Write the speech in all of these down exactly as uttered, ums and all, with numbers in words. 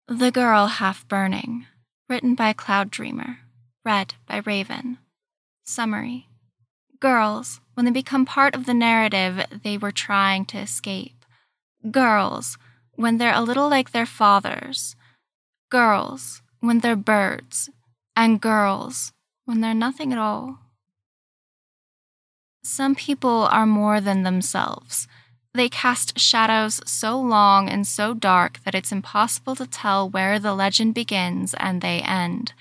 The Girl Half Burning, written by Cloud Dreamer, read by Raven. Summary. Girls, when they become part of the narrative they were trying to escape. Girls, when they're a little like their fathers. Girls, when they're birds. And girls, when they're nothing at all. Some people are more than themselves. They cast shadows so long and so dark that it's impossible to tell where the legend begins and they end.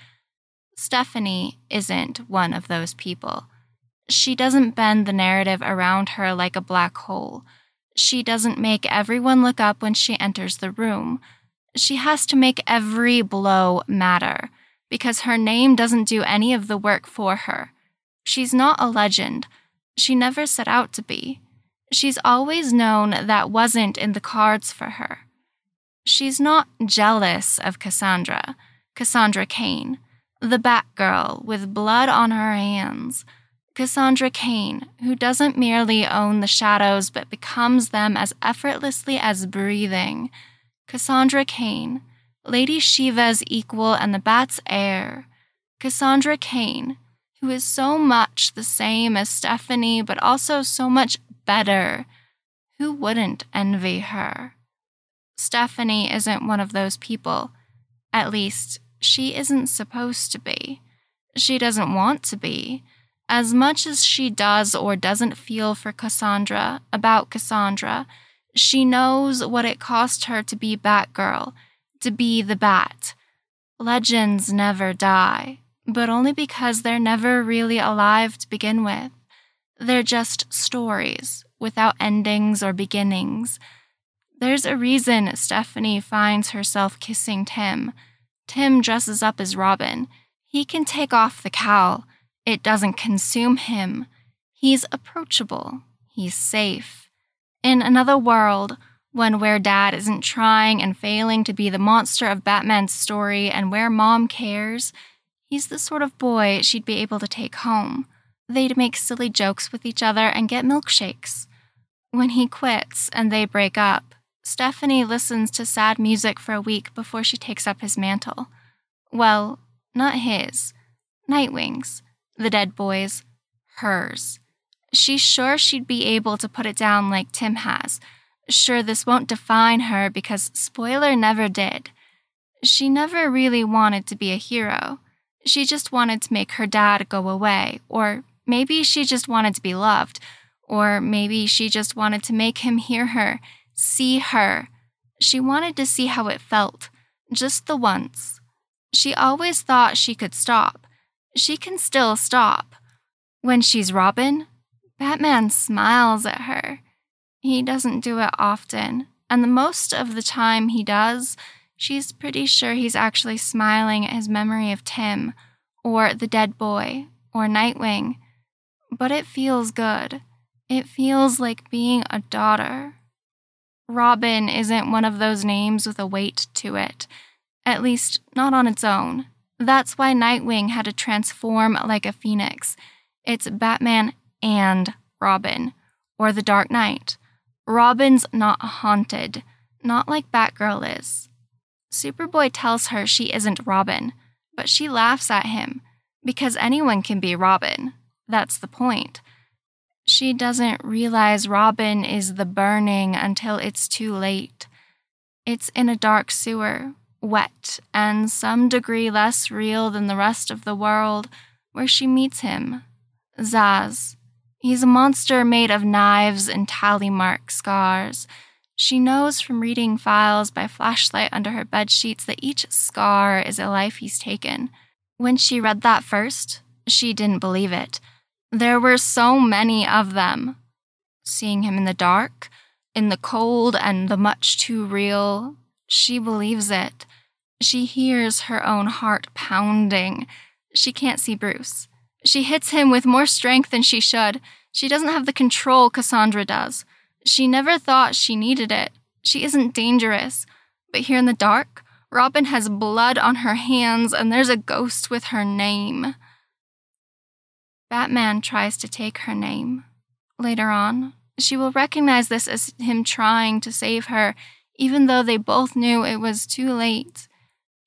Stephanie isn't one of those people. She doesn't bend the narrative around her like a black hole. She doesn't make everyone look up when she enters the room. She has to make every blow matter, because her name doesn't do any of the work for her. She's not a legend. She never set out to be. She's always known that wasn't in the cards for her. She's not jealous of Cassandra, Cassandra Cain, the Batgirl with blood on her hands. Cassandra Cain, who doesn't merely own the shadows but becomes them as effortlessly as breathing. Cassandra Cain, Lady Shiva's equal and the Bat's heir. Cassandra Cain, who is so much the same as Stephanie but also so much better. Who wouldn't envy her? Stephanie isn't one of those people. At least, she isn't supposed to be. She doesn't want to be. As much as she does or doesn't feel for Cassandra, about Cassandra, she knows what it cost her to be Batgirl, to be the Bat. Legends never die, but only because they're never really alive to begin with. They're just stories, without endings or beginnings. There's a reason Stephanie finds herself kissing Tim. Tim dresses up as Robin. He can take off the cowl. It doesn't consume him. He's approachable. He's safe. In another world, one where Dad isn't trying and failing to be the monster of Batman's story and where Mom cares, he's the sort of boy she'd be able to take home. They'd make silly jokes with each other and get milkshakes. When he quits and they break up, Stephanie listens to sad music for a week before she takes up his mantle. Well, not his. Nightwing's. The dead boy's. Hers. She's sure she'd be able to put it down like Tim has. Sure this won't define her because spoiler never did. She never really wanted to be a hero. She just wanted to make her dad go away, or maybe she just wanted to be loved, or maybe she just wanted to make him hear her, see her. She wanted to see how it felt, just the once. She always thought she could stop. She can still stop. When she's Robin, Batman smiles at her. He doesn't do it often, and the most of the time he does, she's pretty sure he's actually smiling at his memory of Tim, or the dead boy, or Nightwing. But it feels good. It feels like being a daughter. Robin isn't one of those names with a weight to it. At least, not on its own. That's why Nightwing had to transform like a phoenix. It's Batman and Robin, or the Dark Knight. Robin's not haunted, not like Batgirl is. Superboy tells her she isn't Robin, but she laughs at him, because anyone can be Robin. That's the point. She doesn't realize Robin is the burning until it's too late. It's in a dark sewer, wet, and some degree less real than the rest of the world, where she meets him. Zsasz. He's a monster made of knives and tally mark scars. She knows from reading files by flashlight under her bedsheets that each scar is a life he's taken. When she read that first, she didn't believe it. There were so many of them. Seeing him in the dark, in the cold and the much too real, she believes it. She hears her own heart pounding. She can't see Bruce. She hits him with more strength than she should. She doesn't have the control Cassandra does. She never thought she needed it. She isn't dangerous. But here in the dark, Robin has blood on her hands and there's a ghost with her name. Batman tries to take her name. Later on, she will recognize this as him trying to save her, even though they both knew it was too late.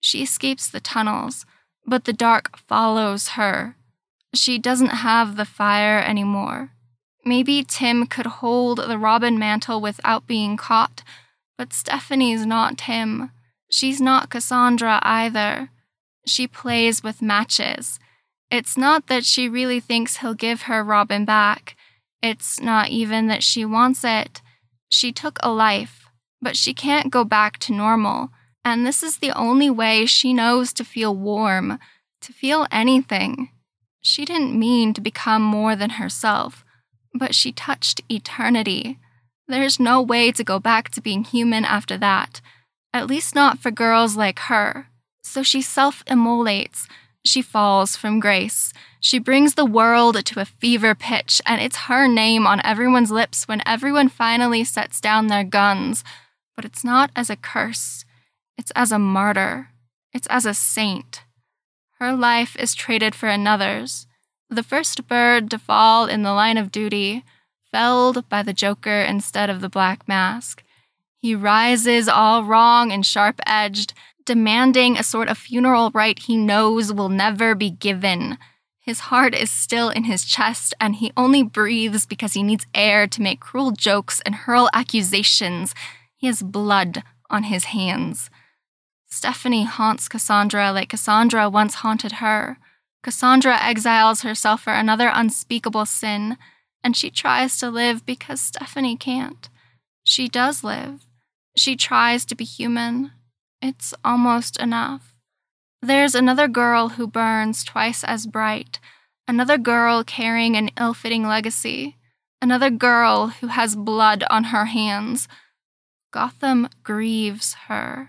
She escapes the tunnels, but the dark follows her. She doesn't have the fire anymore. Maybe Tim could hold the Robin mantle without being caught, but Stephanie's not Tim. She's not Cassandra either. She plays with matches. It's not that she really thinks he'll give her Robin back. It's not even that she wants it. She took a life, but she can't go back to normal, and this is the only way she knows to feel warm, to feel anything. She didn't mean to become more than herself, but she touched eternity. There's no way to go back to being human after that, at least not for girls like her. So she self-immolates. She falls from grace. She brings the world to a fever pitch, and it's her name on everyone's lips when everyone finally sets down their guns. But it's not as a curse. It's as a martyr. It's as a saint. Her life is traded for another's. The first bird to fall in the line of duty, felled by the Joker instead of the Black Mask. He rises all wrong and sharp-edged, demanding a sort of funeral rite he knows will never be given. His heart is still in his chest, and he only breathes because he needs air to make cruel jokes and hurl accusations. He has blood on his hands. Stephanie haunts Cassandra like Cassandra once haunted her. Cassandra exiles herself for another unspeakable sin, and she tries to live because Stephanie can't. She does live. She tries to be human. It's almost enough. There's another girl who burns twice as bright, another girl carrying an ill-fitting legacy, another girl who has blood on her hands. Gotham grieves her.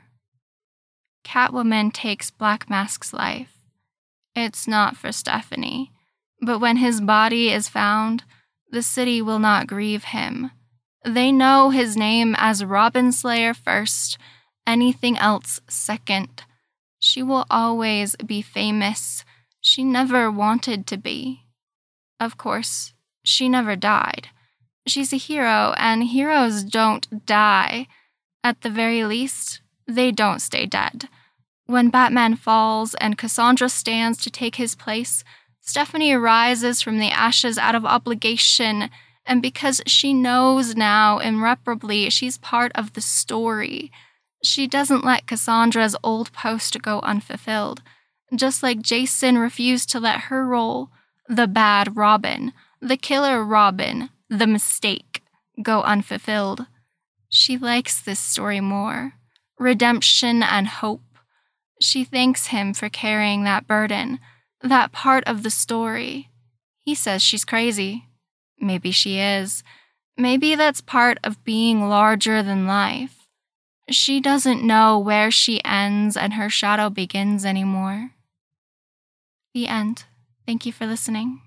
Catwoman takes Black Mask's life. It's not for Stephanie, but when his body is found, the city will not grieve him. They know his name as Robin Slayer first, anything else second. She will always be famous. She never wanted to be. Of course, she never died. She's a hero, and heroes don't die. At the very least, they don't stay dead. When Batman falls and Cassandra stands to take his place, Stephanie rises from the ashes out of obligation, and because she knows now irreparably she's part of the story, she doesn't let Cassandra's old post go unfulfilled, just like Jason refused to let her role, the bad Robin, the killer Robin, the mistake, go unfulfilled. She likes this story more. Redemption and hope. She thanks him for carrying that burden, that part of the story. He says she's crazy. Maybe she is. Maybe that's part of being larger than life. She doesn't know where she ends and her shadow begins anymore. The end. Thank you for listening.